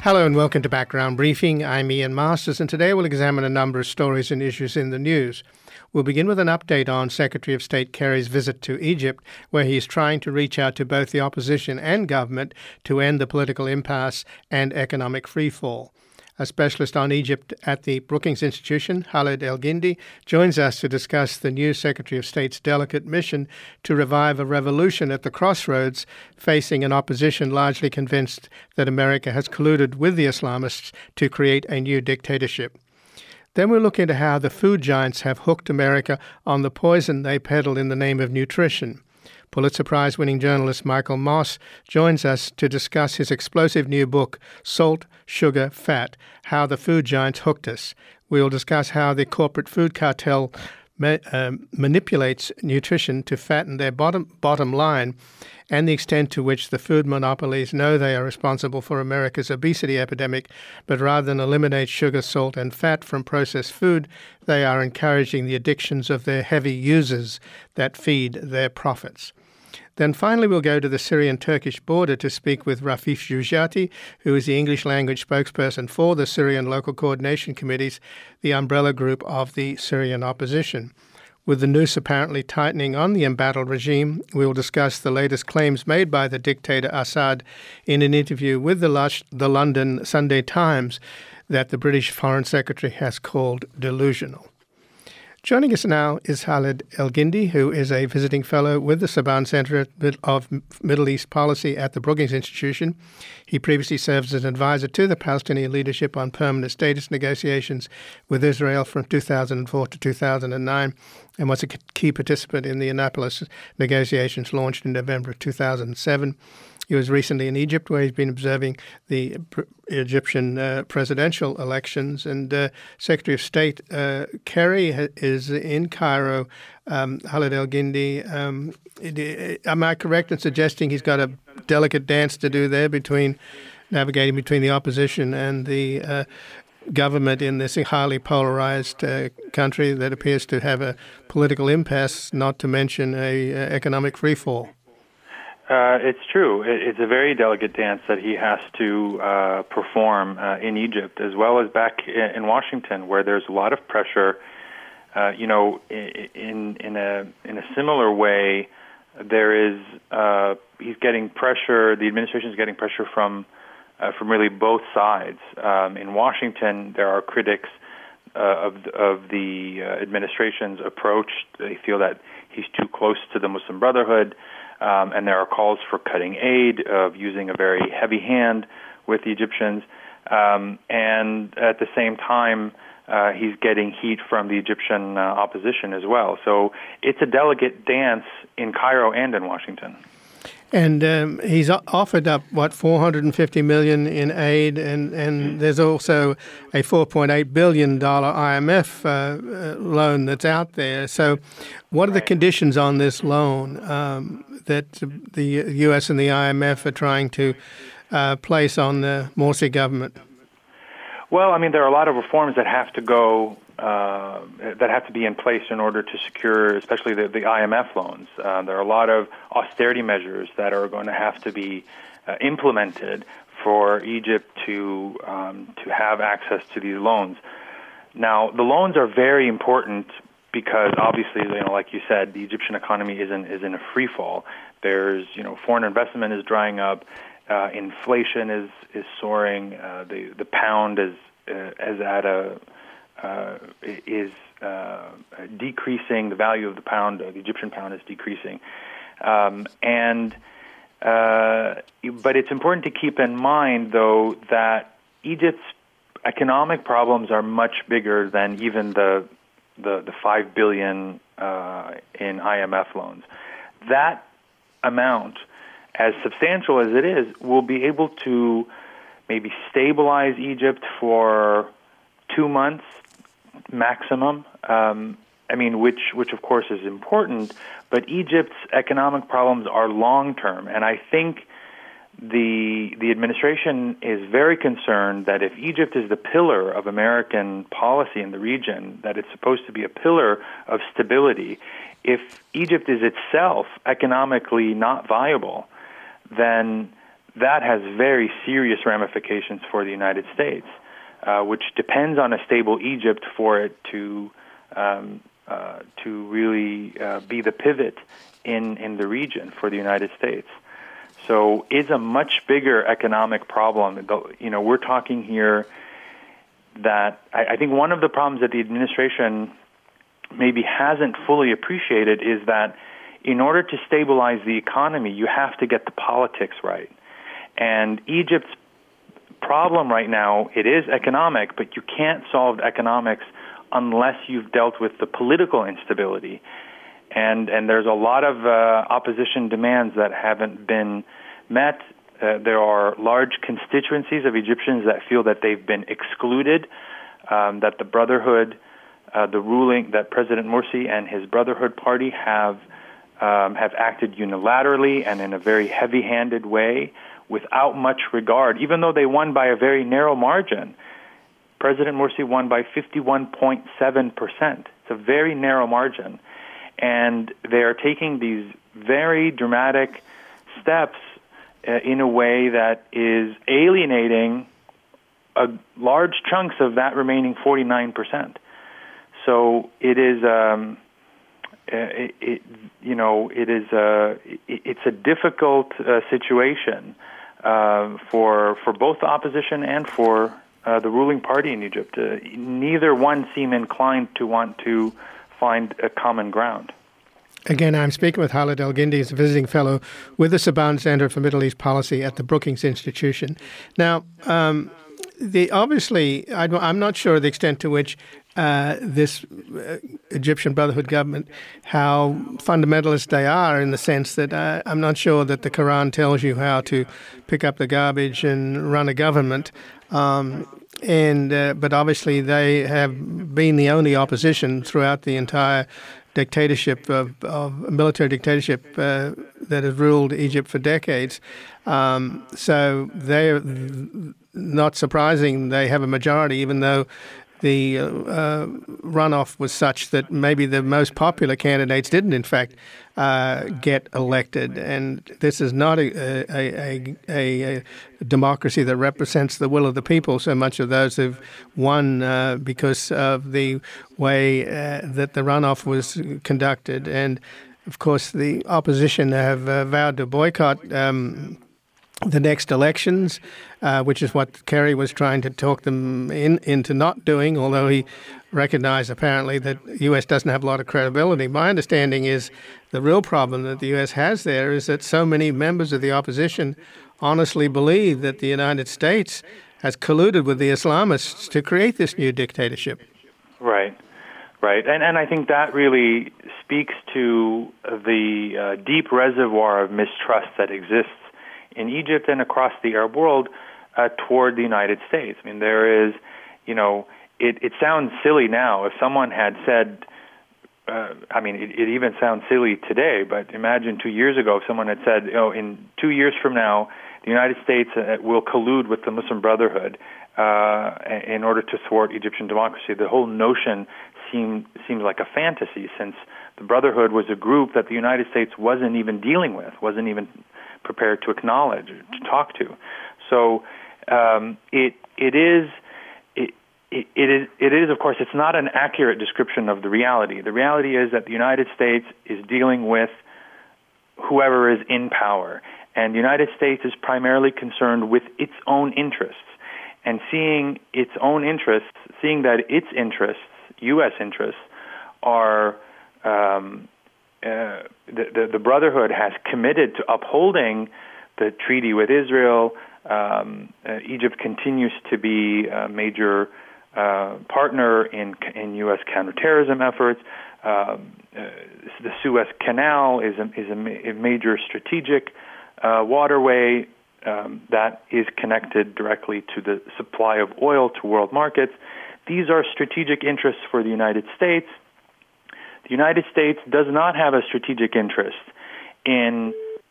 Hello and welcome to Background Briefing. I'm Ian Masters, and today we'll examine a number of stories and issues in the news. We'll begin with an update on Secretary of State Kerry's visit to Egypt, where he is trying to reach out to both the opposition and government to end the political impasse and economic freefall. A specialist on Egypt at the Brookings Institution, Khaled El-Guindi, joins us to discuss the new Secretary of State's delicate mission to revive a revolution at the crossroads, facing an opposition largely convinced that America has colluded with the Islamists to create a new dictatorship. Then we'll look into how the food giants have hooked America on the poison they peddle in the name of nutrition. Pulitzer Prize-winning journalist Michael Moss joins us to discuss his explosive new book, Salt, Sugar, Fat, How the Food Giants Hooked Us. We'll discuss how the corporate food cartel manipulates nutrition to fatten their bottom line, and the extent to which the food monopolies know they are responsible for America's obesity epidemic, but rather than eliminate sugar, salt, and fat from processed food, they are encouraging the addictions of their heavy users that feed their profits. Then finally, we'll go to the Syrian-Turkish border to speak with Rafeef Jugjati, who is the English language spokesperson for the Syrian Local Coordination Committees, the umbrella group of the Syrian opposition. With the noose apparently tightening on the embattled regime, we will discuss the latest claims made by the dictator Assad in an interview with the London Sunday Times that the British Foreign Secretary has called delusional. Joining us now is Khaled El-Guindi, who is a visiting fellow with the Saban Center of Middle East Policy at the Brookings Institution. He previously served as an advisor to the Palestinian leadership on permanent status negotiations with Israel from 2004 to 2009 and was a key participant in the Annapolis negotiations launched in November of 2007. He was recently in Egypt, where he's been observing the Egyptian presidential elections. And Secretary of State Kerry is in Cairo. Khaled El-Guindi, am I correct in suggesting he's got a delicate dance to do there navigating between the opposition and the government in this highly polarized country that appears to have a political impasse, not to mention a economic freefall? It's true. It's a very delicate dance that he has to perform in Egypt, as well as back in Washington, where there's a lot of pressure. In a similar way, he's getting pressure. The administration is getting pressure from really both sides. In Washington, there are critics of the administration's approach. They feel that he's too close to the Muslim Brotherhood. And there are calls for cutting aid, of using a very heavy hand with the Egyptians. And at the same time, he's getting heat from the Egyptian opposition as well. So it's a delicate dance in Cairo and in Washington. And he's offered up, $450 million in aid, and there's also a $4.8 billion IMF loan that's out there. So what are the conditions on this loan that the U.S. and the IMF are trying to place on the Morsi government? Well, I mean, there are a lot of reforms that have to be in place in order to secure, especially the IMF loans. There are a lot of austerity measures that are going to have to be implemented for Egypt to have access to these loans. Now, the loans are very important because, obviously, like you said, the Egyptian economy is in a free fall. There's, foreign investment is drying up. Inflation is soaring. The pound is decreasing. The value of the pound, the Egyptian pound, is decreasing. But it's important to keep in mind, though, that Egypt's economic problems are much bigger than even the $5 billion in IMF loans. That amount, as substantial as it is, will be able to maybe stabilize Egypt for 2 months maximum. Which of course is important, but Egypt's economic problems are long-term, and I think the administration is very concerned that if Egypt is the pillar of American policy in the region, that it's supposed to be a pillar of stability, if Egypt is itself economically not viable, then that has very serious ramifications for the United States, which depends on a stable Egypt for it to really be the pivot in the region for the United States. So it's a much bigger economic problem. We're talking here that I think one of the problems that the administration maybe hasn't fully appreciated is that in order to stabilize the economy, you have to get the politics right. And Egypt's problem right now, it is economic, but you can't solve economics unless you've dealt with the political instability. And there's a lot of opposition demands that haven't been met. There are large constituencies of Egyptians that feel that they've been excluded, that the Brotherhood, that President Morsi and his Brotherhood party have acted unilaterally and in a very heavy-handed way without much regard, even though they won by a very narrow margin. President Morsi won by 51.7%. It's a very narrow margin. And they are taking these very dramatic steps in a way that is alienating large chunks of that remaining 49%. So it is, it's a difficult situation for both the opposition and for the ruling party in Egypt. Neither one seem inclined to want to find a common ground. Again, I'm speaking with Khalid El-Guindi, he's a visiting fellow with the Saban Center for Middle East Policy at the Brookings Institution. Now, obviously, I'm not sure the extent to which this Egyptian Brotherhood government, how fundamentalist they are, in the sense that I'm not sure that the Quran tells you how to pick up the garbage and run a government. But obviously they have been the only opposition throughout the entire dictatorship of military dictatorship that has ruled Egypt for decades. So they're not surprising they have a majority, even though the runoff was such that maybe the most popular candidates didn't, in fact, get elected. And this is not a democracy that represents the will of the people. So much of those who've won because of the way that the runoff was conducted. And, of course, the opposition have vowed to boycott the next elections, which is what Kerry was trying to talk them into not doing, although he recognized apparently that the U.S. doesn't have a lot of credibility. My understanding is the real problem that the U.S. has there is that so many members of the opposition honestly believe that the United States has colluded with the Islamists to create this new dictatorship. Right. And I think that really speaks to the deep reservoir of mistrust that exists in Egypt and across the Arab world toward the United States. I mean, there is, it sounds silly now. If someone had said, it even sounds silly today, but imagine 2 years ago if someone had said, in 2 years from now, the United States will collude with the Muslim Brotherhood in order to thwart Egyptian democracy. The whole notion seems like a fantasy, since the Brotherhood was a group that the United States wasn't even dealing with, wasn't even prepared to acknowledge, to talk to. So it is, of course, it's not an accurate description of the reality. The reality is that the United States is dealing with whoever is in power. And the United States is primarily concerned with its own interests. And seeing its own interests, seeing that its interests, U.S. interests, are the Brotherhood has committed to upholding the treaty with Israel. Egypt continues to be a major partner in U.S. counterterrorism efforts. The Suez Canal is a major strategic waterway that is connected directly to the supply of oil to world markets. These are strategic interests for the United States. The United States does not have a strategic interest in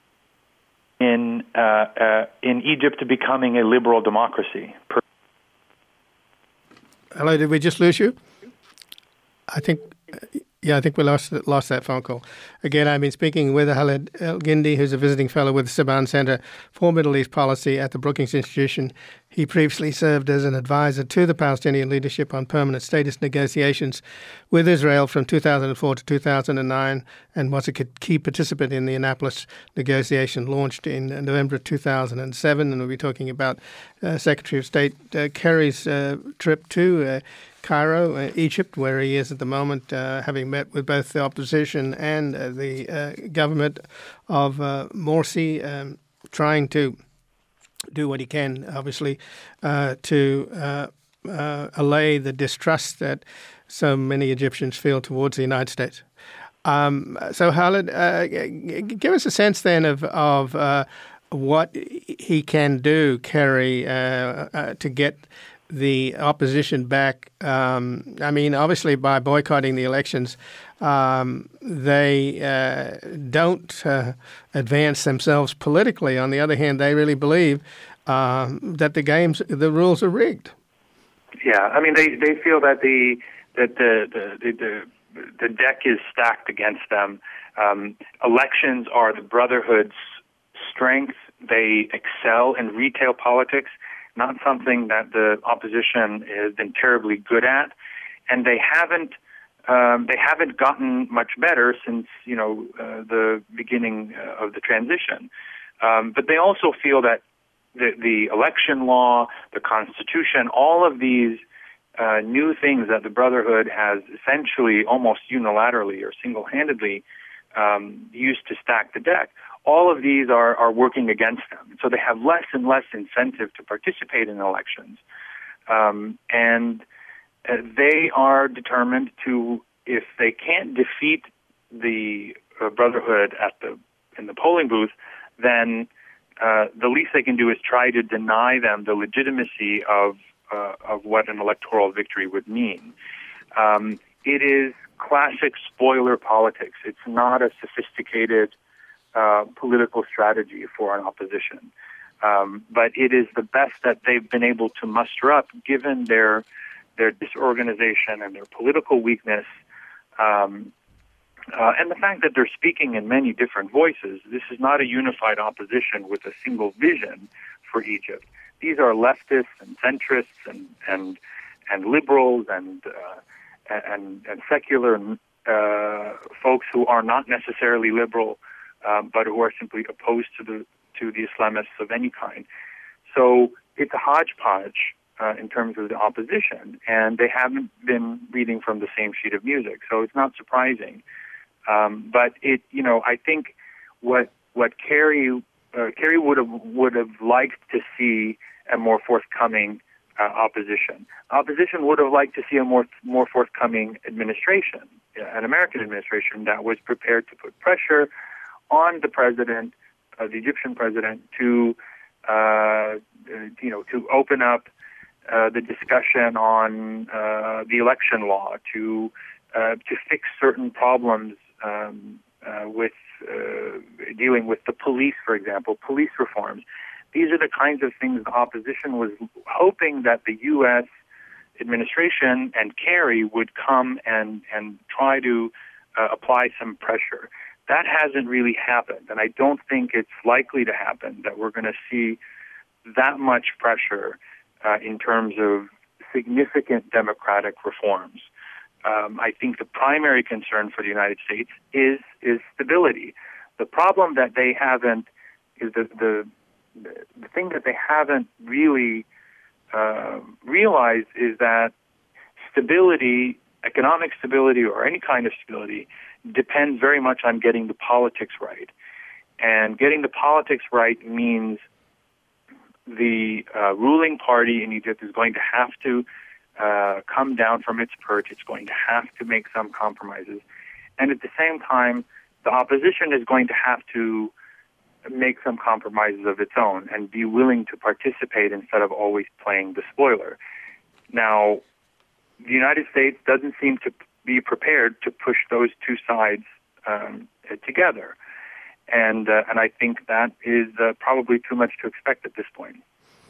Egypt becoming a liberal democracy. Hello, did we just lose you? I think Yeah, I think we lost that phone call. Again, I've been speaking with Khaled El-Gindi, who's a visiting fellow with the Saban Center for Middle East Policy at the Brookings Institution. He previously served as an advisor to the Palestinian leadership on permanent status negotiations with Israel from 2004 to 2009 and was a key participant in the Annapolis negotiation launched in November 2007. And we'll be talking about Secretary of State Kerry's trip to Cairo, Egypt, where he is at the moment, having met with both the opposition and the government of Morsi, trying to do what he can, obviously, to allay the distrust that so many Egyptians feel towards the United States. So, Khaled, give us a sense then of what he can do, Kerry, to get the opposition back. I mean, obviously, by boycotting the elections, they don't advance themselves politically. On the other hand, they really believe that the rules are rigged. Yeah, I mean, they feel that the deck is stacked against them. Elections are the Brotherhood's strength. They excel in retail politics, not something that the opposition has been terribly good at, and they haven't gotten much better since the beginning of the transition. But they also feel that the election law, the Constitution, all of these new things that the Brotherhood has essentially almost unilaterally or single-handedly used to stack the deck, all of these are working against them. So they have less and less incentive to participate in elections. And they are determined to, if they can't defeat the Brotherhood in the polling booth, then the least they can do is try to deny them the legitimacy of what an electoral victory would mean. It is classic spoiler politics. It's not a sophisticated political strategy for an opposition. But it is the best that they've been able to muster up given their disorganization and their political weakness, and the fact that they're speaking in many different voices. This is not a unified opposition with a single vision for Egypt. These are leftists and centrists and liberals and secular folks who are not necessarily liberal, but who are simply opposed to the Islamists of any kind. So it's a hodgepodge in terms of the opposition, and they haven't been reading from the same sheet of music, so it's not surprising. But I think what Kerry would have liked to see a more forthcoming opposition. Opposition would have liked to see a more forthcoming administration, an American administration that was prepared to put pressure on the president, the Egyptian president, to open up the discussion on the election law, to fix certain problems with dealing with the police, for example, police reforms. These are the kinds of things the opposition was hoping that the U.S. administration and Kerry would come and try to apply some pressure. That hasn't really happened, and I don't think it's likely to happen that we're going to see that much pressure in terms of significant democratic reforms. I think the primary concern for the United States is stability. The problem that they haven't is the thing that they haven't really realized is that stability, economic stability or any kind of stability, depends very much on getting the politics right. And getting the politics right means the ruling party in Egypt is going to have to come down from its perch. It's going to have to make some compromises. And at the same time, the opposition is going to have to make some compromises of its own and be willing to participate instead of always playing the spoiler. Now, the United States doesn't seem to be prepared to push those two sides together. And I think that is probably too much to expect at this point.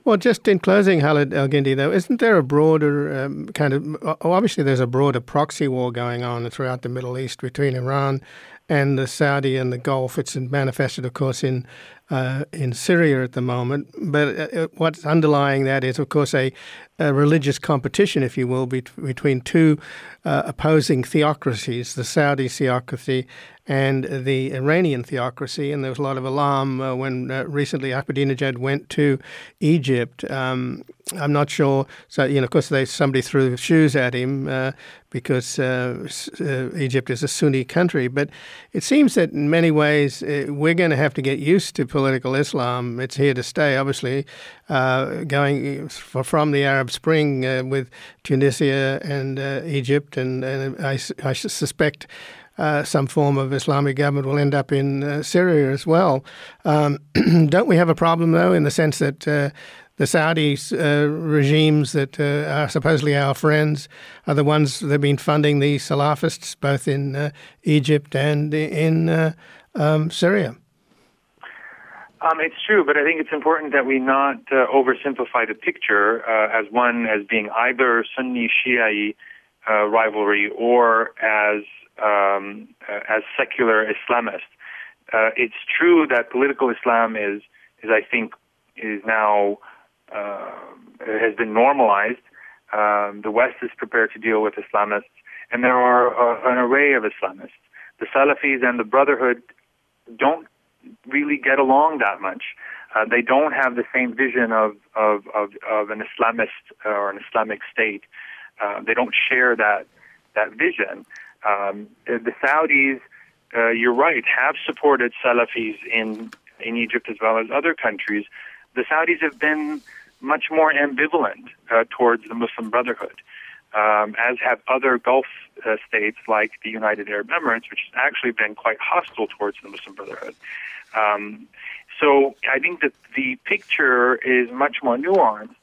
Well, just in closing, Khaled El-Gindi, though, isn't there a broader obviously there's a broader proxy war going on throughout the Middle East between Iran and the Saudi and the Gulf. It's manifested, of course, in Syria at the moment. But what's underlying that is, of course, a religious competition, if you will, between two opposing theocracies, the Saudi theocracy and the Iranian theocracy. And there was a lot of alarm when recently Ahmadinejad went to Egypt. I'm not sure. So, of course, somebody threw shoes at him because Egypt is a Sunni country. But it seems that in many ways we're going to have to get used to political Islam. It's here to stay, obviously, going from the Arab Spring with Tunisia and Egypt. And I suspect some form of Islamic government will end up in Syria as well. Don't we have a problem, though, in the sense that the Saudi regimes that are supposedly our friends are the ones that have been funding the Salafists, both in Egypt and in Syria? It's true, but I think it's important that we not oversimplify the picture as being either Sunni-Shia rivalry or as secular Islamist. It's true that political Islam is now has been normalized. The West is prepared to deal with Islamists, and there are an array of Islamists. The Salafis and the Brotherhood don't really get along that much. They don't have the same vision of an Islamist or an Islamic state. They don't share that vision. The Saudis, you're right, have supported Salafis in Egypt as well as other countries. The Saudis have been much more ambivalent towards the Muslim Brotherhood, as have other Gulf states like the United Arab Emirates, which has actually been quite hostile towards the Muslim Brotherhood. So I think that the picture is much more nuanced,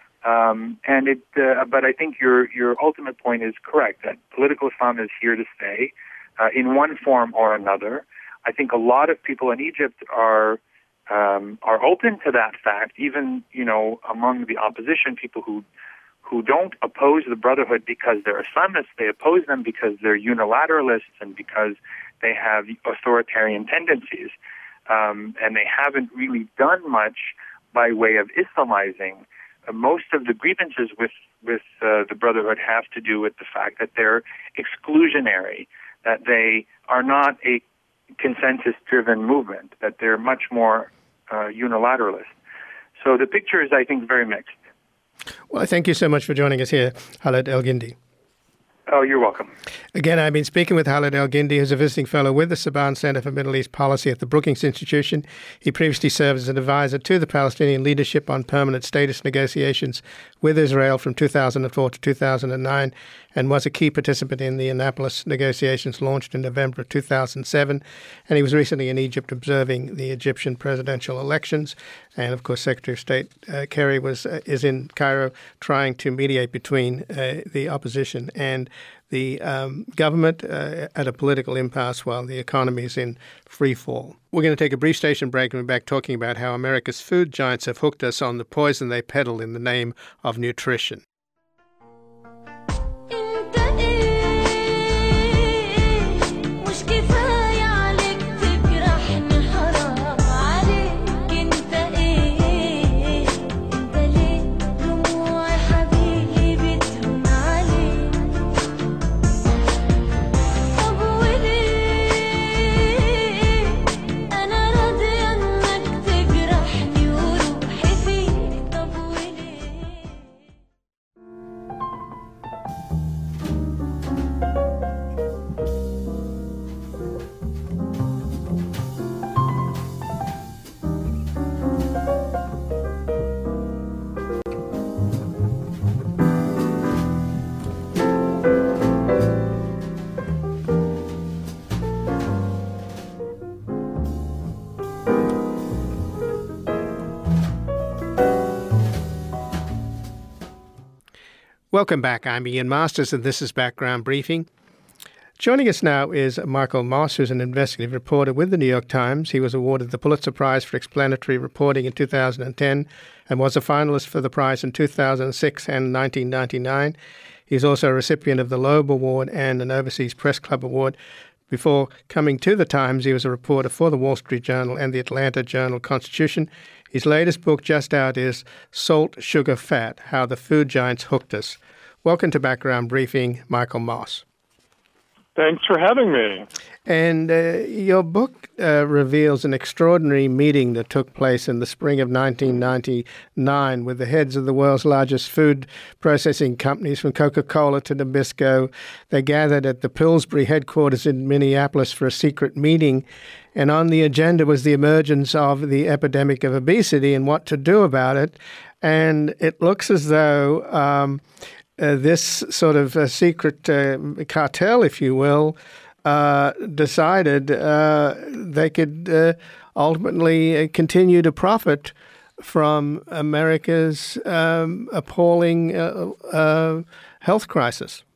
but I think your ultimate point is correct, that political Islam is here to stay in one form or another. I think a lot of people in Egypt are open to that fact, even among the opposition, people who don't oppose the Brotherhood because they're Islamists. They oppose them because they're unilateralists and because they have authoritarian tendencies. And they haven't really done much by way of Islamizing. Most of the grievances with the Brotherhood have to do with the fact that they're exclusionary, that they are not a consensus-driven movement, that they're much more unilateralist. So the picture is, I think, very mixed. Well, thank you so much for joining us here, Khaled El-Gindi. Oh, you're welcome. Again, I've been speaking with Khaled El-Gindi, who's a visiting fellow with the Saban Center for Middle East Policy at the Brookings Institution. He previously served as an advisor to the Palestinian leadership on permanent status negotiations with Israel from 2004 to 2009 and was a key participant in the Annapolis negotiations launched in November of 2007. And he was recently in Egypt observing the Egyptian presidential elections. And, of course, Secretary of State Kerry is in Cairo trying to mediate between the opposition and the government at a political impasse while the economy is in free fall. We're going to take a brief station break and we're back talking about how America's food giants have hooked us on the poison they peddle in the name of nutrition. Welcome back. I'm Ian Masters, and this is Background Briefing. Joining us now is Michael Moss, who's an investigative reporter with the New York Times. He was awarded the Pulitzer Prize for explanatory reporting in 2010 and was a finalist for the prize in 2006 and 1999. He's also a recipient of the Loeb Award and an Overseas Press Club Award. Before coming to the Times, he was a reporter for the Wall Street Journal and the Atlanta Journal-Constitution. His latest book just out is Salt, Sugar, Fat: How the Food Giants Hooked Us. Welcome to Background Briefing, Michael Moss. Thanks for having me. And your book reveals an extraordinary meeting that took place in the spring of 1999 with the heads of the world's largest food processing companies, from Coca-Cola to Nabisco. They gathered at the Pillsbury headquarters in Minneapolis for a secret meeting. And on the agenda was the emergence of the epidemic of obesity and what to do about it. And it looks as though this sort of secret cartel, if you will, decided they could ultimately continue to profit from America's appalling health crisis.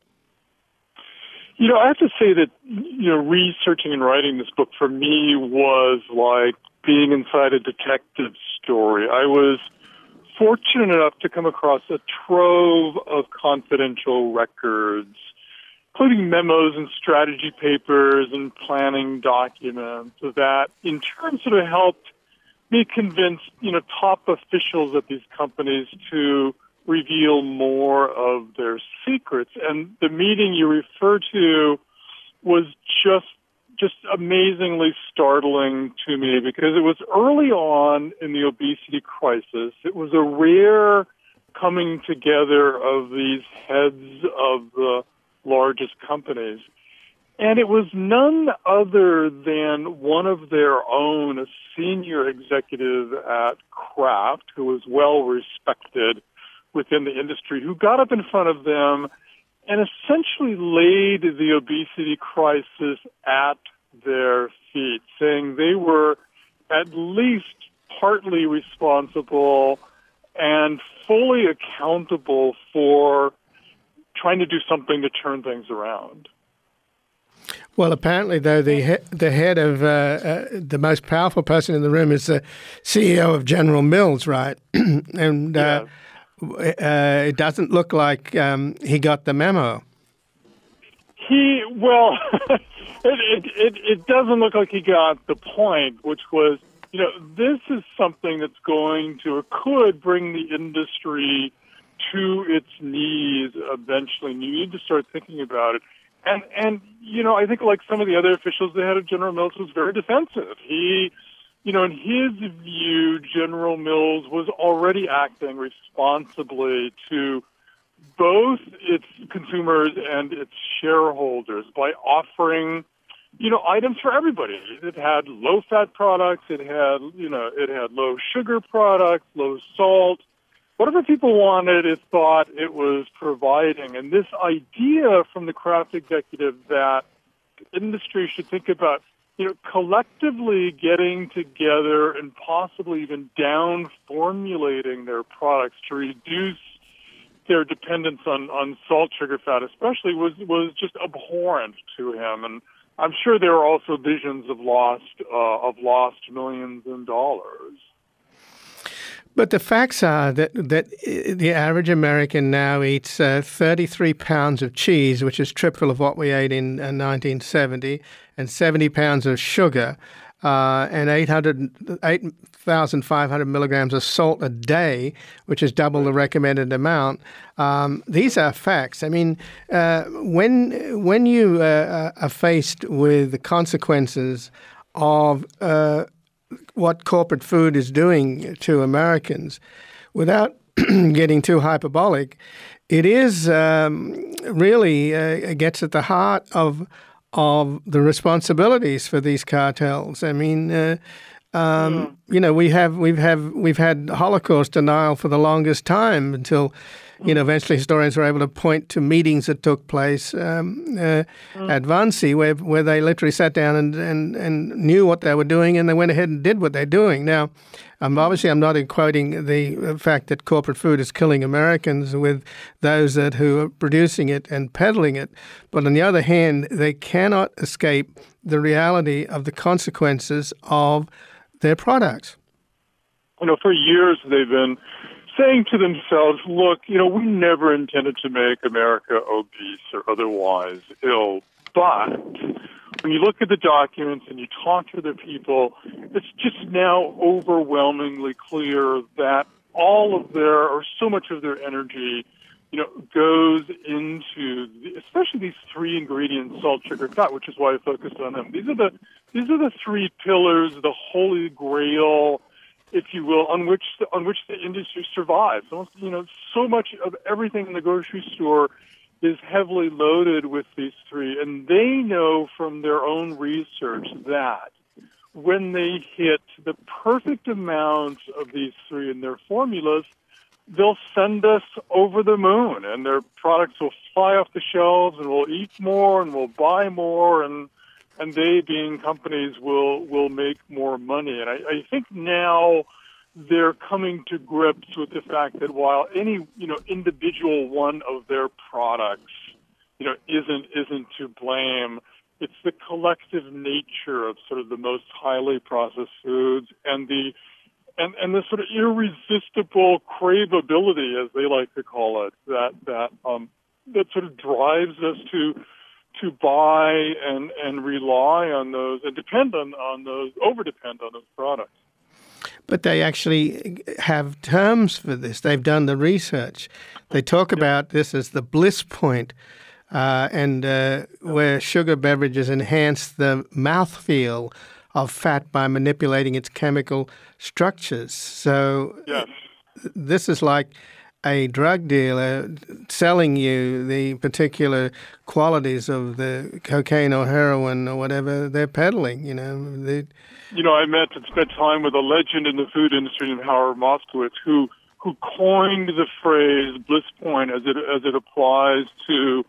You know, I have to say that, researching and writing this book for me was like being inside a detective story. I was fortunate enough to come across a trove of confidential records, including memos and strategy papers and planning documents that in turn sort of helped me convince, top officials at these companies to reveal more of their secrets. And the meeting you refer to was just amazingly startling to me because it was early on in the obesity crisis. It was a rare coming together of these heads of the largest companies. And it was none other than one of their own, a senior executive at Kraft, who was well respected within the industry, who got up in front of them and essentially laid the obesity crisis at their feet, saying they were at least partly responsible and fully accountable for trying to do something to turn things around. Well, apparently, though, the head of the most powerful person in the room is the CEO of General Mills, right? And yeah. It doesn't look like he got the memo. It doesn't look like he got the point, which was, this is something that's going to or could bring the industry to its knees eventually. And you need to start thinking about it. And I think like some of the other officials, the head of General Mills was very defensive. He, in his view, General Mills was already acting responsibly to both its consumers and its shareholders by offering, items for everybody. It had low-fat products. It had low-sugar products, low salt. Whatever people wanted, it thought it was providing. And this idea from the Kraft executive that the industry should think about, collectively getting together and possibly even down formulating their products to reduce their dependence on salt, sugar, fat especially was just abhorrent to him. And I'm sure there are also visions of lost millions in dollars. But the facts are that the average American now eats 33 pounds of cheese, which is triple of what we ate in 1970, and 70 pounds of sugar, and 8,500 milligrams of salt a day, which is double the recommended amount. These are facts. I mean, when you are faced with the consequences of what corporate food is doing to Americans, without getting too hyperbolic, it is really gets at the heart of the responsibilities for these cartels. I mean, we've had Holocaust denial for the longest time until, eventually historians were able to point to meetings that took place at Wannsee where they literally sat down and knew what they were doing, and they went ahead and did what they're doing. Now, obviously I'm not quoting the fact that corporate food is killing Americans with those who are producing it and peddling it, but on the other hand, they cannot escape the reality of the consequences of their products. For years they've been saying to themselves, look, we never intended to make America obese or otherwise ill, but when you look at the documents and you talk to the people, it's just now overwhelmingly clear that all of so much of their energy, goes into especially these three ingredients: salt, sugar, fat, which is why I focused on them. These are the three pillars, the holy grail, if you will, on which the industry survives. So much of everything in the grocery store is heavily loaded with these three, and they know from their own research that when they hit the perfect amount of these three in their formulas, they'll send us over the moon, and their products will fly off the shelves, and we'll eat more, and we'll buy more, and they, being companies, will make more money. And I think now they're coming to grips with the fact that while any individual one of their products isn't to blame, it's the collective nature of sort of the most highly processed foods and the sort of irresistible craveability, as they like to call it, that sort of drives us to buy and rely on those and over-depend on those products. But they actually have terms for this. They've done the research. They talk about this as the bliss point, where sugar beverages enhance the mouthfeel of fat by manipulating its chemical structures. So this is like a drug dealer selling you the particular qualities of the cocaine or heroin or whatever they're peddling. I met and spent time with a legend in the food industry named Howard Moskowitz, who coined the phrase bliss point as it applies to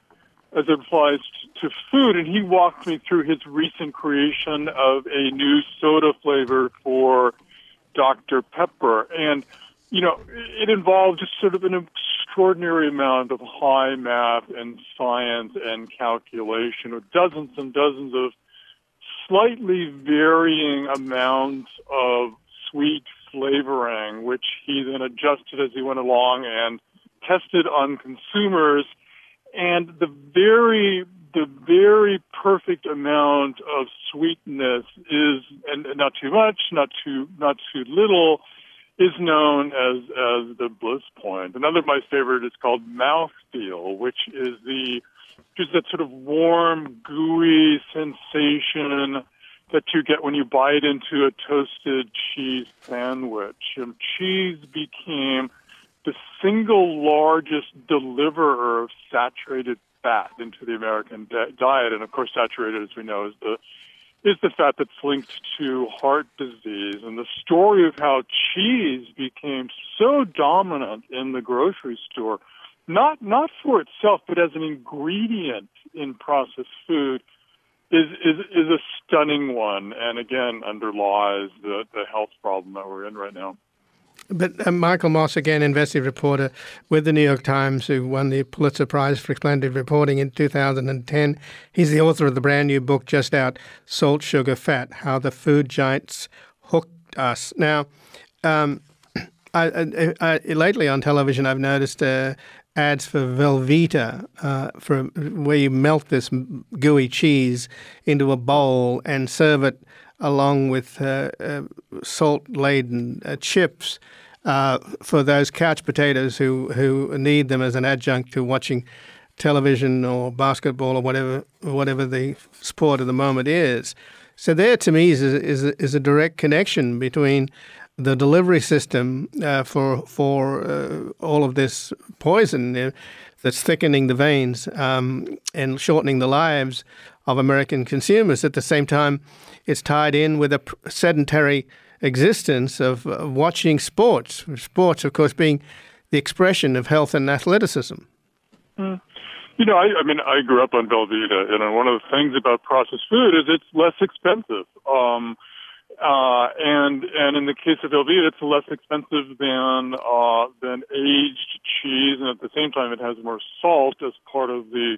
food, and he walked me through his recent creation of a new soda flavor for Dr. Pepper. And it involved just sort of an extraordinary amount of high math and science and calculation, with dozens and dozens of slightly varying amounts of sweet flavoring, which he then adjusted as he went along and tested on consumers. And the very perfect amount of sweetness is, and not too much, not too little, is known as the bliss point. Another of my favorite is called mouthfeel, which is just that sort of warm, gooey sensation that you get when you bite into a toasted cheese sandwich. And cheese became the single largest deliverer of saturated fat into the American diet. And of course, saturated, as we know, is the fat that's linked to heart disease. And the story of how cheese became so dominant in the grocery store, not for itself, but as an ingredient in processed food, is a stunning one, and again underlies the health problem that we're in right now. But Michael Moss, again, investigative reporter with the New York Times, who won the Pulitzer Prize for explanatory reporting in 2010. He's the author of the brand new book just out, Salt, Sugar, Fat, How the Food Giants Hooked Us. Now, lately on television, I've noticed ads for Velveeta, where you melt this gooey cheese into a bowl and serve it along with salt-laden chips for those couch potatoes who need them as an adjunct to watching television or basketball or whatever the sport of the moment is. So there, to me, is a direct connection between the delivery system for all of this poison that's thickening the veins and shortening the lives of American consumers. At the same time, it's tied in with a sedentary existence of watching sports. Sports, of course, being the expression of health and athleticism. You know, I mean, I grew up on Velveeta, and one of the things about processed food is it's less expensive. And in the case of Velveeta, it's less expensive than aged cheese, and at the same time, it has more salt as part of the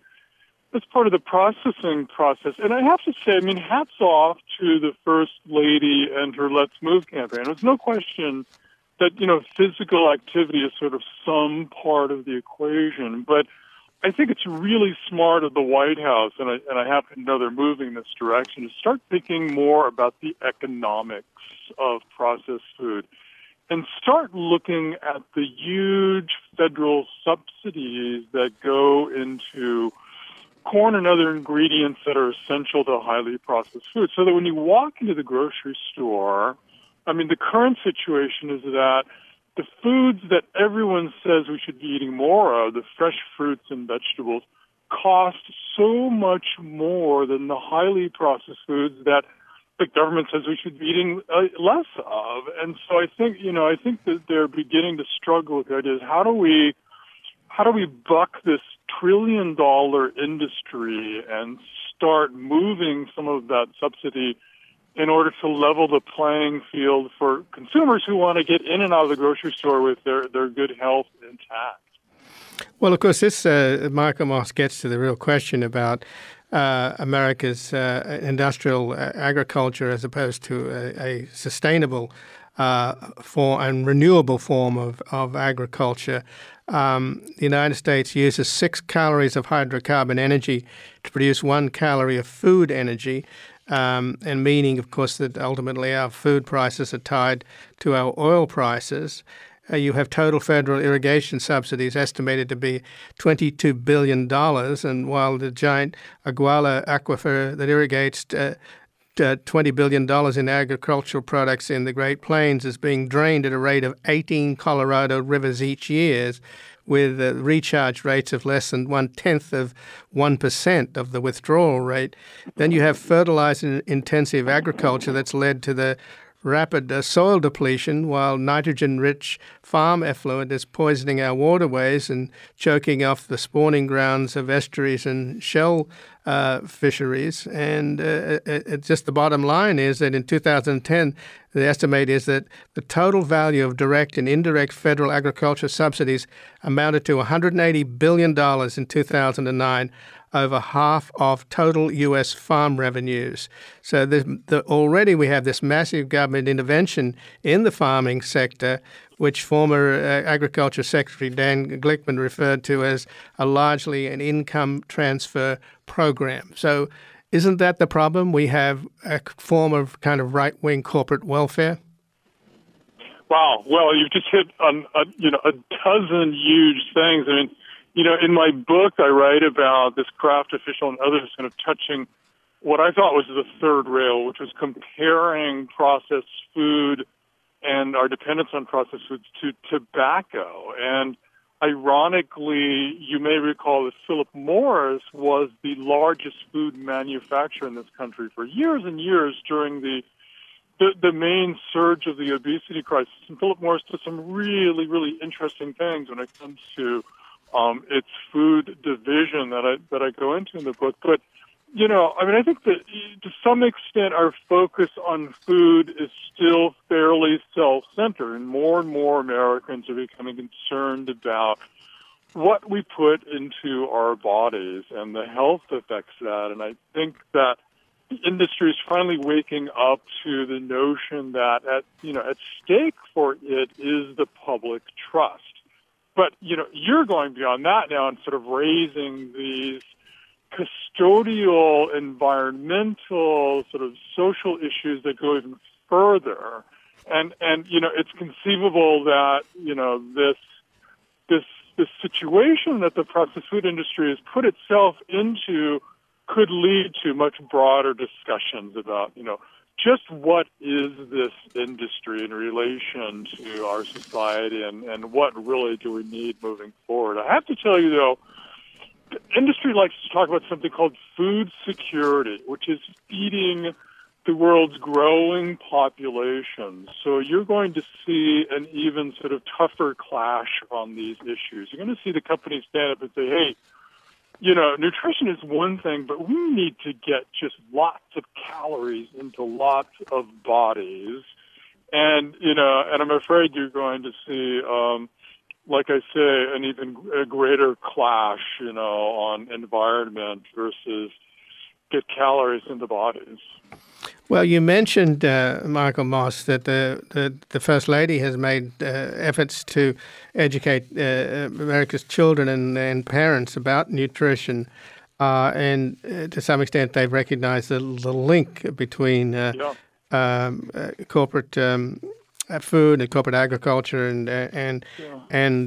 processing process. And I have to say, I mean, hats off to the First Lady and her Let's Move campaign. There's no question that, you know, physical activity is sort of some part of the equation, but I think it's really smart of the White House, and I happen to know they're moving in this direction, to start thinking more about the economics of processed food and start looking at the huge federal subsidies that go into corn and other ingredients that are essential to highly processed food, so that when you walk into the grocery store, I mean, the current situation is that the foods that everyone says we should be eating more of, the fresh fruits and vegetables, cost so much more than the highly processed foods that the government says we should be eating less of. And so I think that they're beginning to struggle with the idea is how do we buck this trillion-dollar industry and start moving some of that subsidy in order to level the playing field for consumers who want to get in and out of the grocery store with their good health intact. Well, of course, this Michael Moss gets to the real question about America's industrial agriculture as opposed to a sustainable and renewable form of agriculture. The United States uses 6 calories of hydrocarbon energy to produce 1 calorie of food energy. And meaning, of course, that ultimately our food prices are tied to our oil prices. You have total federal irrigation subsidies estimated to be $22 billion. And while the giant Iguala aquifer that irrigates $20 billion in agricultural products in the Great Plains is being drained at a rate of 18 Colorado rivers each year, with recharge rates of less than 0.1% of the withdrawal rate. Then you have fertilizer-intensive agriculture that's led to the rapid soil depletion, while nitrogen-rich farm effluent is poisoning our waterways and choking off the spawning grounds of estuaries and shell fisheries. And just the bottom line is that in 2010, the estimate is that the total value of direct and indirect federal agriculture subsidies amounted to $180 billion in 2009, over half of total U.S. farm revenues. So already we have this massive government intervention in the farming sector, which former Agriculture Secretary Dan Glickman referred to as largely an income transfer program. So isn't that the problem? We have a form of kind of right-wing corporate welfare? Wow. Well, you've just hit on a dozen huge things. I mean, you know, in my book, I write about this craft official and others kind of touching what I thought was the third rail, which was comparing processed food and our dependence on processed foods to tobacco. And ironically, you may recall that Philip Morris was the largest food manufacturer in this country for years and years during the main surge of the obesity crisis. And Philip Morris did some really, really interesting things when it comes to its food division that I go into in the book. But, you know, I mean, I think that to some extent our focus on food is still fairly self-centered, and more Americans are becoming concerned about what we put into our bodies and the health effects of that. And I think that the industry is finally waking up to the notion that at stake for it is the public trust. But, you know, you're going beyond that now and sort of raising these custodial, environmental, sort of social issues that go even further. And you know, it's conceivable that, you know, this situation that the processed food industry has put itself into could lead to much broader discussions about, you know, just what is this industry in relation to our society and what really do we need moving forward. I have to tell you, though, the industry likes to talk about something called food security, which is feeding the world's growing population. So you're going to see an even sort of tougher clash on these issues. You're going to see the companies stand up and say, hey, nutrition is one thing, but we need to get just lots of calories into lots of bodies. And I'm afraid you're going to see, like I say, an even greater clash, on environment versus get calories into bodies. Well, you mentioned, Michael Moss, that the First Lady has made efforts to educate America's children and parents about nutrition. And to some extent, they've recognized the link between corporate food and corporate agriculture and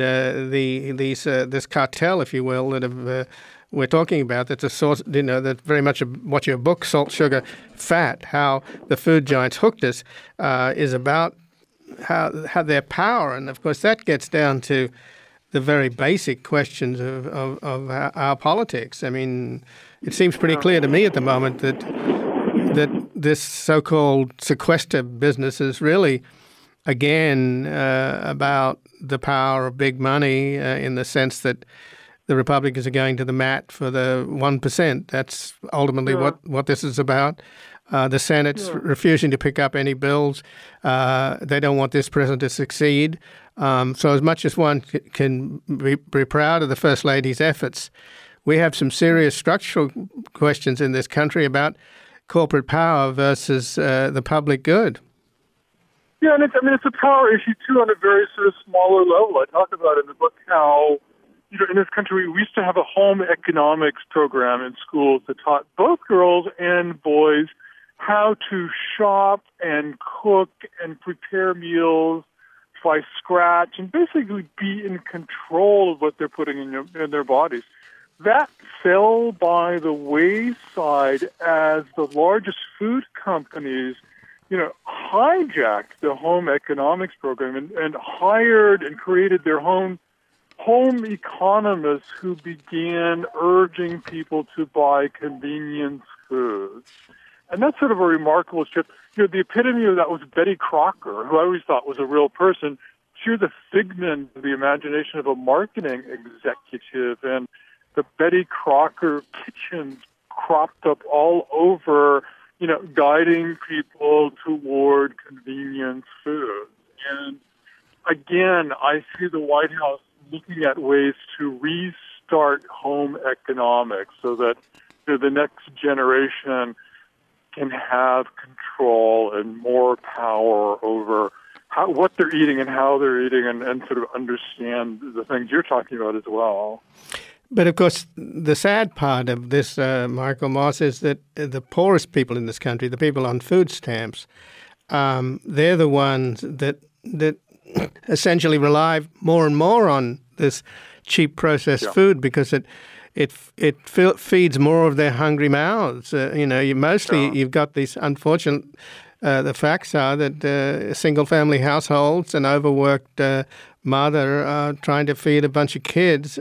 this cartel, if you will, that have we're talking about. That's a source, that's very much what your book, Salt, Sugar, Fat, how the food giants hooked us, is about how their power. And, of course, that gets down to the very basic questions of our politics. I mean, it seems pretty clear to me at the moment that this so-called sequester business is really, again, about the power of big money in the sense that the Republicans are going to the mat for the 1%. That's ultimately what this is about. The Senate's refusing to pick up any bills. They don't want this president to succeed. So as much as one can be proud of the First Lady's efforts, we have some serious structural questions in this country about corporate power versus the public good. Yeah, and it's a power issue, too, on a very sort of smaller level. I talk about in the book how in this country, we used to have a home economics program in schools that taught both girls and boys how to shop and cook and prepare meals by scratch and basically be in control of what they're putting in their bodies. That fell by the wayside as the largest food companies, hijacked the home economics program and hired and created their own home economists who began urging people to buy convenience foods. And that's sort of a remarkable shift. The epitome of that was Betty Crocker, who I always thought was a real person. She was a figment of the imagination of a marketing executive, and the Betty Crocker kitchens cropped up all over, guiding people toward convenience foods. And again, I see the White House looking at ways to restart home economics so that the next generation can have control and more power over what they're eating and how they're eating and sort of understand the things you're talking about as well. But, of course, the sad part of this, Michael Moss, is that the poorest people in this country, the people on food stamps, they're the ones that essentially rely more and more on this cheap processed food because it feeds more of their hungry mouths. You've got these unfortunate. The facts are that single-family households, an overworked mother trying to feed a bunch of kids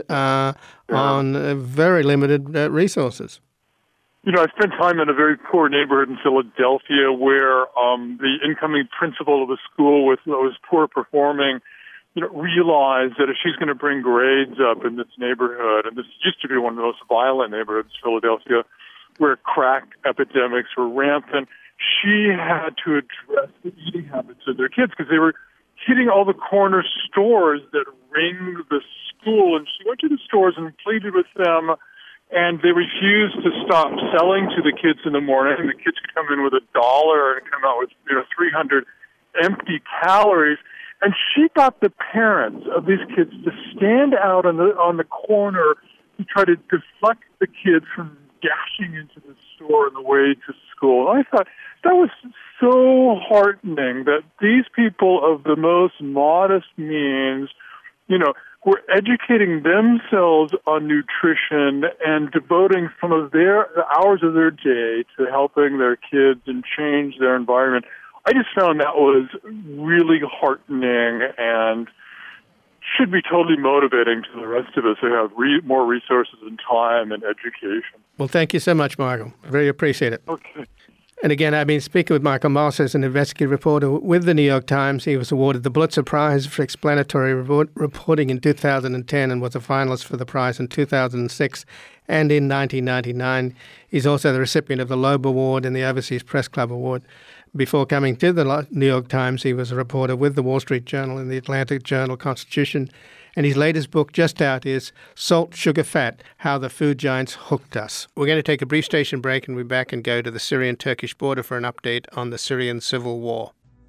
on very limited resources. I spent time in a very poor neighborhood in Philadelphia where the incoming principal of the school was poor performing, realized that if she's going to bring grades up in this neighborhood, and this used to be one of the most violent neighborhoods in Philadelphia, where crack epidemics were rampant, she had to address the eating habits of their kids because they were hitting all the corner stores that ring the school. And she went to the stores and pleaded with them, and they refused to stop selling to the kids in the morning. The kids could come in with $1 and come out with 300 empty calories. And she got the parents of these kids to stand out on the corner to try to deflect the kids from dashing into the store on the way to school. And I thought that was so heartening that these people of the most modest means, were educating themselves on nutrition and devoting some of the hours of their day to helping their kids and change their environment. I just found that was really heartening and should be totally motivating to the rest of us who have more resources and time and education. Well, thank you so much, Michael. I very appreciate it. Okay. And again, I've been speaking with Michael Moss as an investigative reporter with the New York Times. He was awarded the Blitzer Prize for explanatory reporting in 2010 and was a finalist for the prize in 2006 and in 1999. He's also the recipient of the Loeb Award and the Overseas Press Club Award. Before coming to the New York Times, he was a reporter with the Wall Street Journal and the Atlantic Journal-Constitution. And his latest book just out is Salt, Sugar, Fat, How the Food Giants Hooked Us. We're going to take a brief station break and we'll be back and go to the Syrian-Turkish border for an update on the Syrian civil war.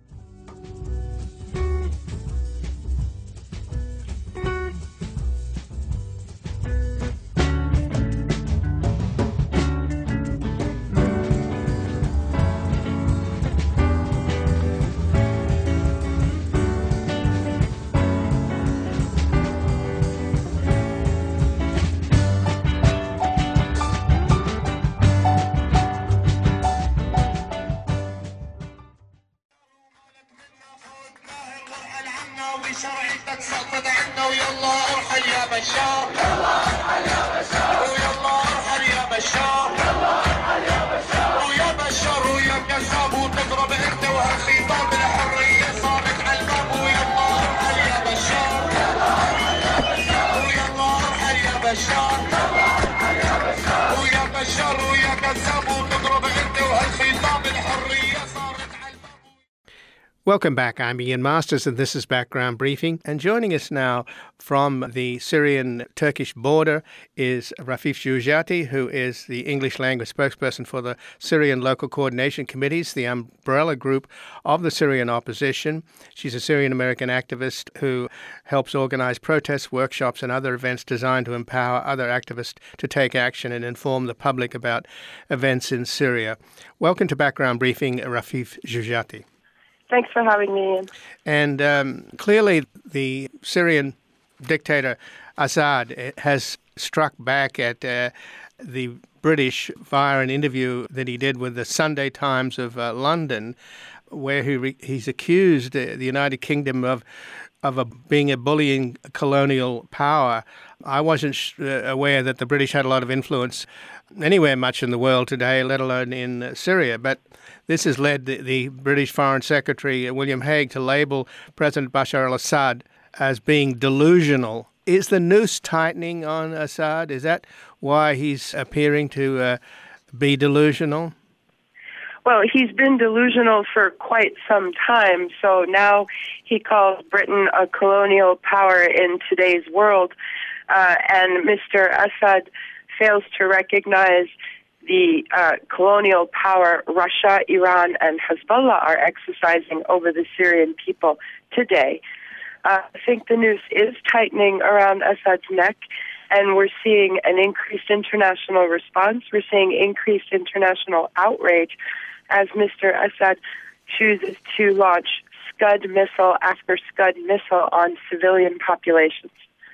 Welcome back. I'm Ian Masters and this is Background Briefing. And joining us now from the Syrian-Turkish border is Rafeef Joujaty, who is the English language spokesperson for the Syrian Local Coordination Committees, the umbrella group of the Syrian opposition. She's a Syrian-American activist who helps organize protests, workshops, and other events designed to empower other activists to take action and inform the public about events in Syria. Welcome to Background Briefing, Rafeef Joujaty. Thanks for having me, Ian. And clearly the Syrian dictator Assad has struck back at the British via an interview that he did with the Sunday Times of London, where he's accused the United Kingdom of being a bullying colonial power. I wasn't aware that the British had a lot of influence anywhere much in the world today, let alone in Syria. But this has led the British Foreign Secretary, William Hague, to label President Bashar al-Assad as being delusional. Is the noose tightening on Assad? Is that why he's appearing to be delusional? Well, he's been delusional for quite some time, so now he calls Britain a colonial power in today's world, and Mr. Assad fails to recognize the colonial power Russia, Iran, and Hezbollah are exercising over the Syrian people today. I think the noose is tightening around Assad's neck, and we're seeing an increased international response. We're seeing increased international outrage as Mr. Assad chooses to launch Scud missile after Scud missile on civilian populations.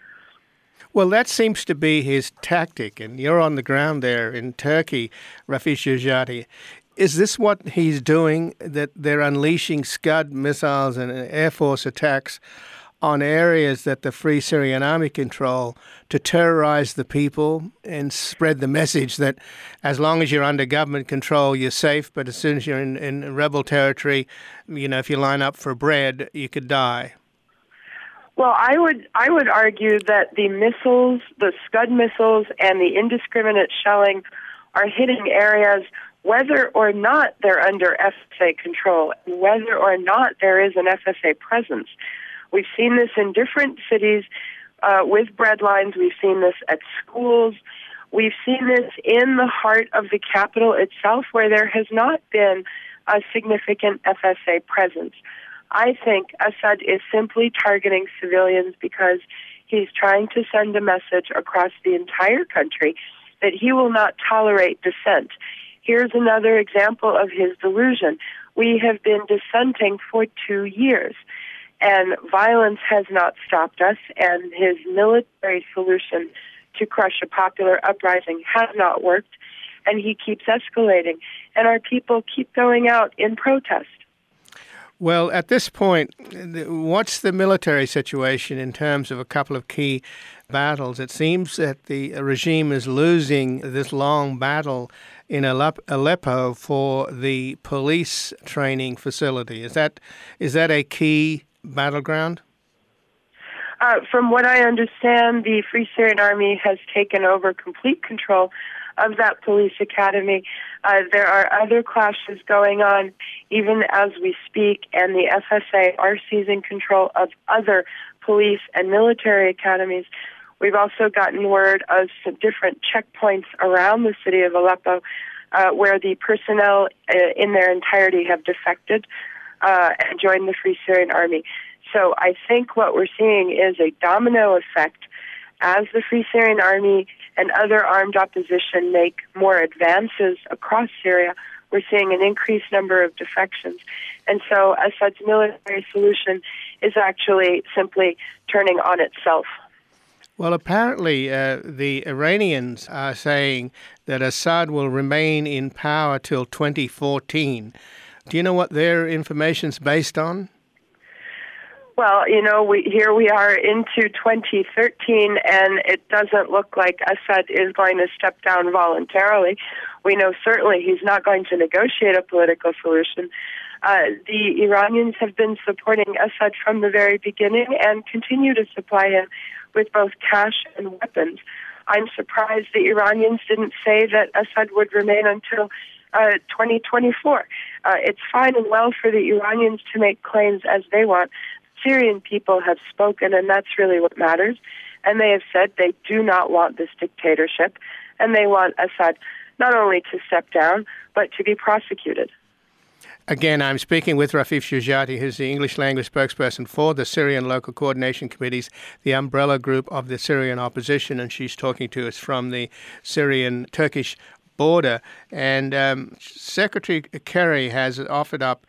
Well, that seems to be his tactic, and you're on the ground there in Turkey, Rafeef Joujaty. Is this what he's doing, that they're unleashing Scud missiles and Air Force attacks on areas that the Free Syrian Army control to terrorize the people and spread the message that as long as you're under government control, you're safe, but as soon as you're in rebel territory, if you line up for bread, you could die? Well, I would argue that the missiles, the Scud missiles, and the indiscriminate shelling are hitting areas whether or not they're under FSA control, whether or not there is an FSA presence. We've seen this in different cities with breadlines. We've seen this at schools. We've seen this in the heart of the capital itself, where there has not been a significant FSA presence. I think Assad is simply targeting civilians because he's trying to send a message across the entire country that he will not tolerate dissent. Here's another example of his delusion. We have been dissenting for 2 years, and violence has not stopped us, and his military solution to crush a popular uprising has not worked, and he keeps escalating, and our people keep going out in protest. Well, at this point, what's the military situation in terms of a couple of key battles? It seems that the regime is losing this long battle in Aleppo for the police training facility. Is that a key battleground? From what I understand, the Free Syrian Army has taken over complete control of that police academy. There are other clashes going on even as we speak, and the FSA are seizing control of other police and military academies. We've also gotten word of some different checkpoints around the city of Aleppo where the personnel in their entirety have defected and joined the Free Syrian Army. So I think what we're seeing is a domino effect as the Free Syrian Army and other armed opposition make more advances across Syria. We're seeing an increased number of defections. And so Assad's military solution is actually simply turning on itself. Well, apparently the Iranians are saying that Assad will remain in power till 2014. Do you know what their information's based on? Well, here we are into 2013, and it doesn't look like Assad is going to step down voluntarily. We know certainly he's not going to negotiate a political solution. The Iranians have been supporting Assad from the very beginning and continue to supply him with both cash and weapons. I'm surprised the Iranians didn't say that Assad would remain until 2024. It's fine and well for the Iranians to make claims as they want. Syrian people have spoken, and that's really what matters. And they have said they do not want this dictatorship, and they want Assad not only to step down, but to be prosecuted. Again, I'm speaking with Rafeef Shujati, who's the English language spokesperson for the Syrian Local Coordination Committees, the umbrella group of the Syrian opposition, and she's talking to us from the Syrian-Turkish border. And Secretary Kerry has offered up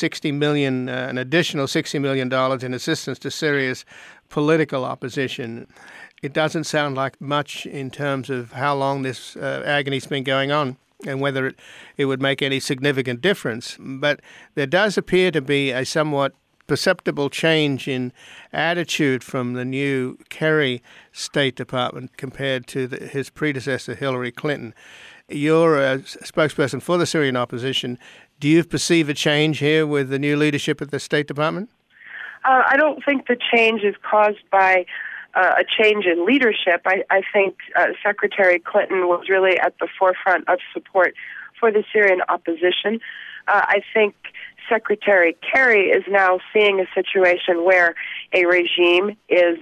an additional $60 million in assistance to Syria's political opposition. It doesn't sound like much in terms of how long this agony's been going on and whether it would make any significant difference. But there does appear to be a somewhat perceptible change in attitude from the new Kerry State Department compared to his predecessor, Hillary Clinton. You're a spokesperson for the Syrian opposition. Do you perceive a change here with the new leadership at the State Department? I don't think the change is caused by a change in leadership. I think Secretary Clinton was really at the forefront of support for the Syrian opposition. I think Secretary Kerry is now seeing a situation where a regime is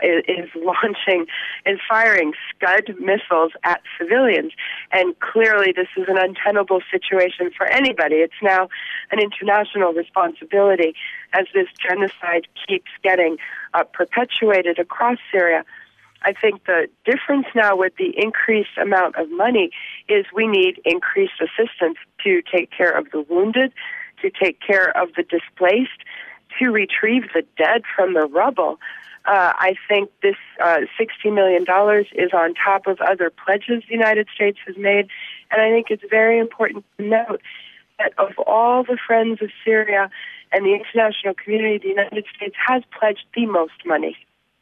firing Scud missiles at civilians, and clearly this is an untenable situation for anybody. It's now an international responsibility as this genocide keeps getting perpetuated across Syria. I think the difference now with the increased amount of money is we need increased assistance to take care of the wounded, to take care of the displaced, to retrieve the dead from the rubble. I think this $60 million is on top of other pledges the United States has made, and I think it's very important to note that of all the friends of Syria and the international community, the United States has pledged the most money.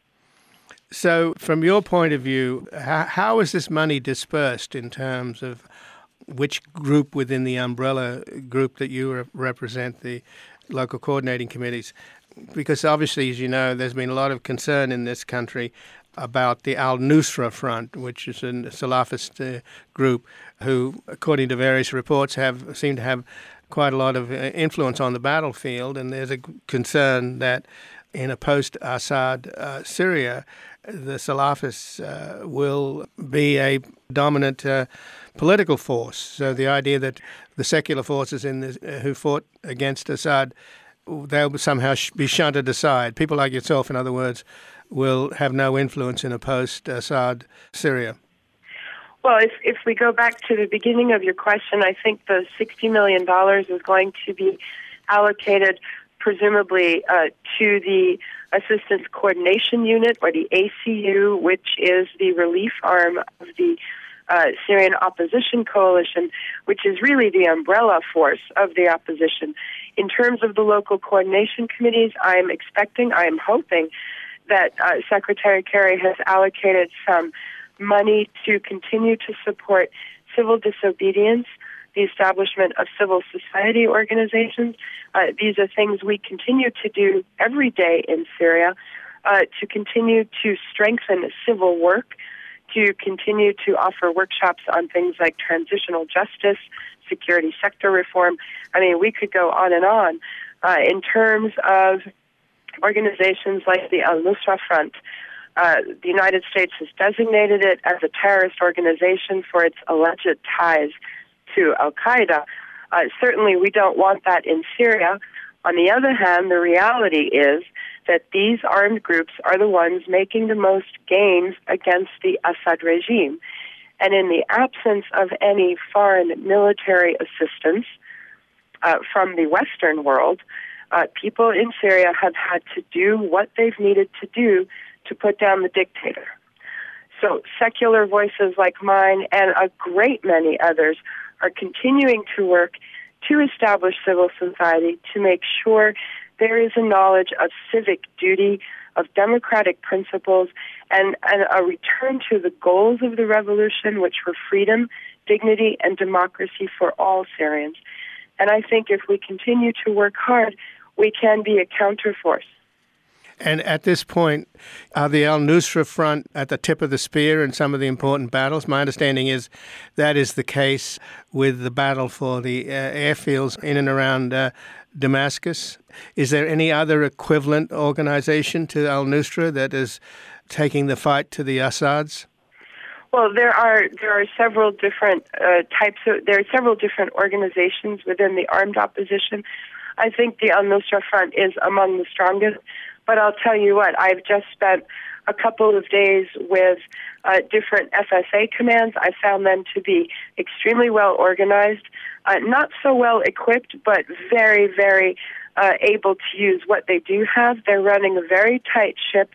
So from your point of view, how is this money dispersed in terms of which group within the umbrella group that you represent, the local coordinating committees? Because obviously, as you know, there's been a lot of concern in this country about the Al-Nusra Front, which is a Salafist group who, according to various reports, seem to have quite a lot of influence on the battlefield. And there's a concern that in a post-Assad Syria, the Salafists will be a dominant political force. So the idea that the secular forces who fought against Assad, they'll somehow be shunted aside. People like yourself, in other words, will have no influence in a post-Assad Syria. Well, if we go back to the beginning of your question, I think the $60 million is going to be allocated presumably to the Assistance Coordination Unit, or the ACU, which is the relief arm of the Syrian Opposition Coalition, which is really the umbrella force of the opposition. In terms of the local coordination committees, I am hoping that Secretary Kerry has allocated some money to continue to support civil disobedience, the establishment of civil society organizations. These are things we continue to do every day in Syria, to continue to strengthen civil work, to continue to offer workshops on things like transitional justice, security sector reform. I mean, we could go on and on. In terms of organizations like the Al-Nusra Front, the United States has designated it as a terrorist organization for its alleged ties to Al-Qaeda. Certainly, we don't want that in Syria. On the other hand, the reality is that these armed groups are the ones making the most gains against the Assad regime. And in the absence of any foreign military assistance from the Western world, people in Syria have had to do what they've needed to do to put down the dictator. So secular voices like mine and a great many others are continuing to work to establish civil society, to make sure there is a knowledge of civic duty, of democratic principles, and a return to the goals of the revolution, which were freedom, dignity, and democracy for all Syrians. And I think if we continue to work hard, we can be a counterforce. And at this point, are the Al-Nusra Front at the tip of the spear in some of the important battles? My understanding is that is the case with the battle for the airfields in and around Damascus. Is there any other equivalent organization to Al-Nusra that is taking the fight to the Assads? Well, there are several different there are several different organizations within the armed opposition. I think the Al-Nusra Front is among the strongest. But I'll tell you what, I've just spent a couple of days with different FSA commands. I found them to be extremely well organized, not so well equipped, but very, very able to use what they do have. They're running a very tight ship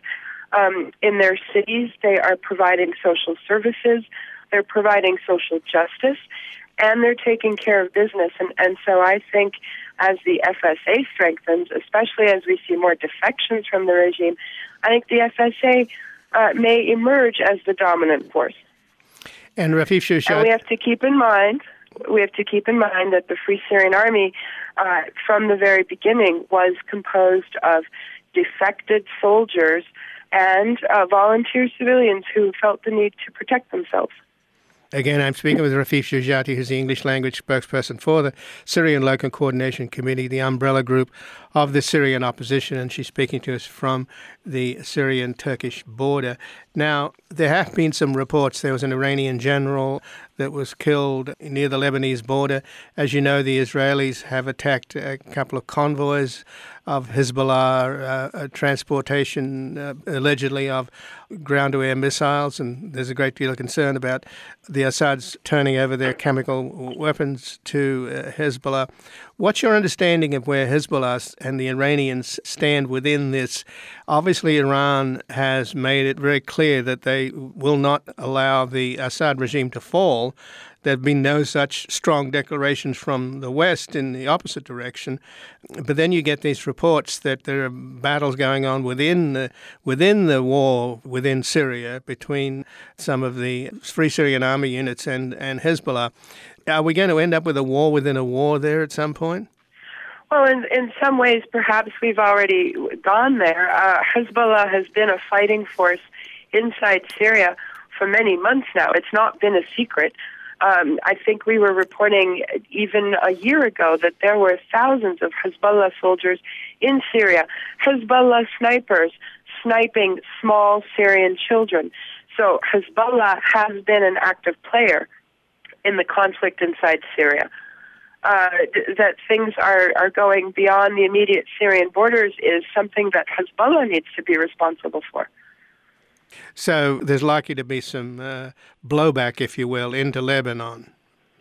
in their cities. They are providing social services. They're providing social justice. And they're taking care of business. And so I think as the FSA strengthens, especially as we see more defections from the regime, I think the FSA may emerge as the dominant force. And Rafeef Shujati, and we have to keep in mind that the Free Syrian Army, from the very beginning, was composed of defected soldiers and volunteer civilians who felt the need to protect themselves. Again, I'm speaking with Rafeef Shujati, who's the English language spokesperson for the Syrian Local Coordination Committee, the umbrella group of the Syrian opposition, and she's speaking to us from the Syrian-Turkish border. Now, there have been some reports. There was an Iranian general that was killed near the Lebanese border. As you know, the Israelis have attacked a couple of convoys of Hezbollah transportation, allegedly, of ground-to-air missiles, and there's a great deal of concern about the Assads turning over their chemical weapons to Hezbollah. What's your understanding of where Hezbollah and the Iranians stand within this? Obviously, Iran has made it very clear that they will not allow the Assad regime to fall. There have been no such strong declarations from the West in the opposite direction. But then you get these reports that there are battles going on within the war within Syria between some of the Free Syrian Army units and Hezbollah. Are we going to end up with a war within a war there at some point? Well, in some ways, perhaps we've already gone there. Hezbollah has been a fighting force inside Syria for many months now. It's not been a secret. I think we were reporting even a year ago that there were thousands of Hezbollah soldiers in Syria, Hezbollah snipers sniping small Syrian children. So Hezbollah has been an active player in the conflict inside Syria. That things are going beyond the immediate Syrian borders is something that Hezbollah needs to be responsible for. So there's likely to be some blowback, if you will, into Lebanon.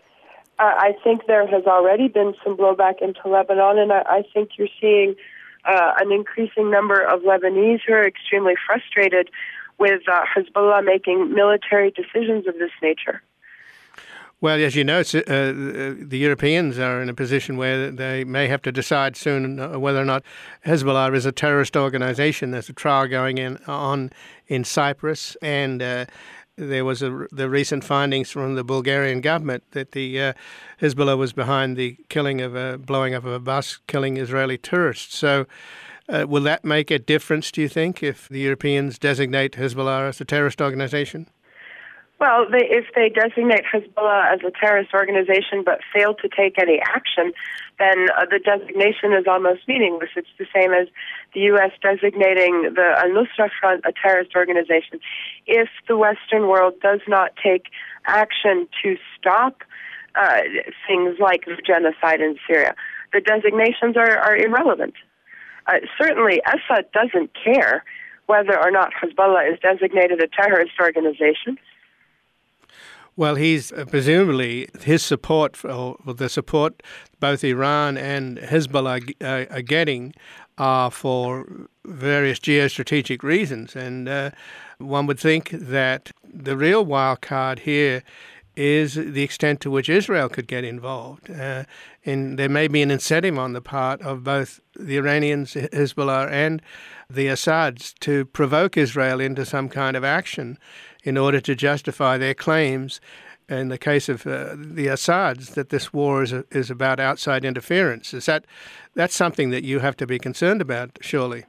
I think there has already been some blowback into Lebanon, and I think you're seeing an increasing number of Lebanese who are extremely frustrated with Hezbollah making military decisions of this nature. Well, as you know, the Europeans are in a position where they may have to decide soon whether or not Hezbollah is a terrorist organization. There's a trial going on in Cyprus, and there was the recent findings from the Bulgarian government that the Hezbollah was behind the blowing up of a bus, killing Israeli tourists. So will that make a difference, do you think, if the Europeans designate Hezbollah as a terrorist organization? Well, if they designate Hezbollah as a terrorist organization but fail to take any action, then the designation is almost meaningless. It's the same as the U.S. designating the Al-Nusra Front a terrorist organization. If the Western world does not take action to stop things like genocide in Syria, the designations are irrelevant. Certainly, Assad doesn't care whether or not Hezbollah is designated a terrorist organization. Well, he's presumably his support, or the support both Iran and Hezbollah are getting for various geostrategic reasons. And one would think that the real wild card here is the extent to which Israel could get involved. And there may be an incentive on the part of both the Iranians, Hezbollah, and the Assads to provoke Israel into some kind of action in order to justify their claims, in the case of the Assads, that this war is about outside interference. That's something that you have to be concerned about, surely?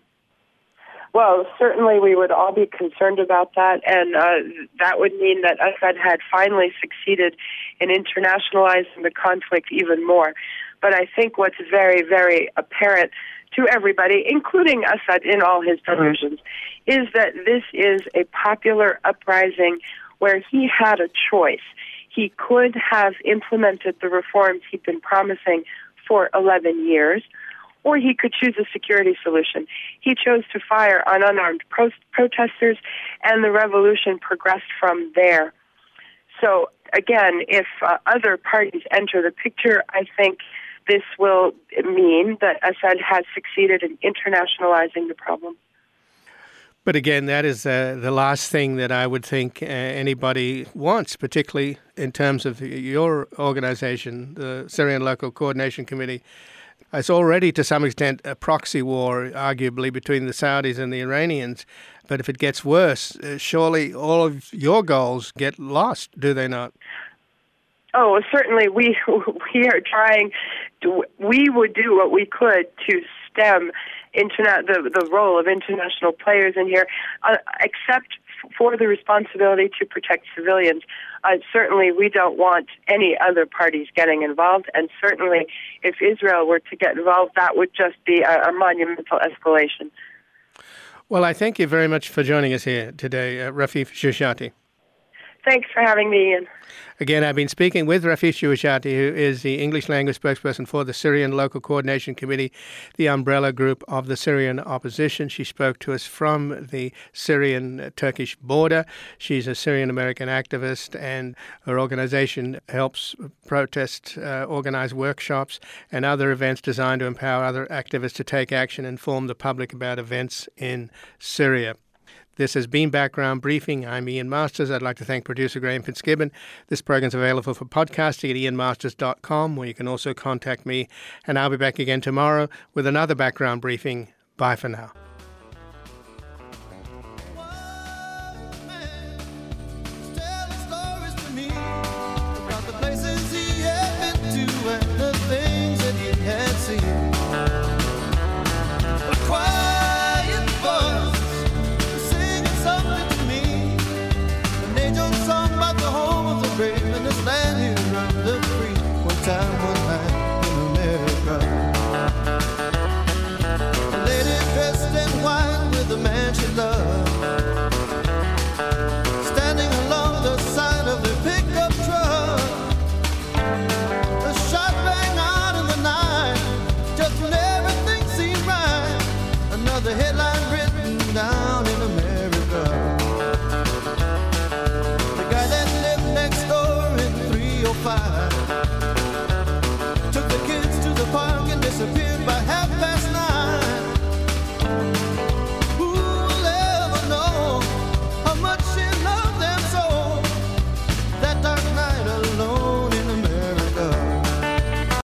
Well, certainly we would all be concerned about that, and that would mean that Assad had finally succeeded in internationalizing the conflict even more. But I think what's very, very apparent to everybody, including Assad in all his delusions, is that this is a popular uprising where he had a choice. He could have implemented the reforms he'd been promising for 11 years, or he could choose a security solution. He chose to fire on unarmed protesters, and the revolution progressed from there. So, again, if other parties enter the picture, I think this will mean that Assad has succeeded in internationalizing the problem. But again, that is the last thing that I would think anybody wants, particularly in terms of your organization, the Syrian Local Coordination Committee. It's already, to some extent, a proxy war, arguably, between the Saudis and the Iranians. But if it gets worse, surely all of your goals get lost, do they not? Oh, certainly we are trying to, we would do what we could to stem the role of international players in here, except for the responsibility to protect civilians. Certainly we don't want any other parties getting involved, and certainly if Israel were to get involved, that would just be a monumental escalation. Well, I thank you very much for joining us here today, Rafeef Shewshati. Thanks for having me, Ian. Again, I've been speaking with Rafeef Shewshati, who is the English language spokesperson for the Syrian Local Coordination Committee, the umbrella group of the Syrian opposition. She spoke to us from the Syrian-Turkish border. She's a Syrian-American activist, and her organization helps protest, organize workshops and other events designed to empower other activists to take action and inform the public about events in Syria. This has been Background Briefing. I'm Ian Masters. I'd like to thank producer Graham Fitzgibbon. This program is available for podcasting at ianmasters.com, where you can also contact me. And I'll be back again tomorrow with another Background Briefing. Bye for now. The headline written down in America. The guy that lived next door in 305 took the kids to the park and disappeared by half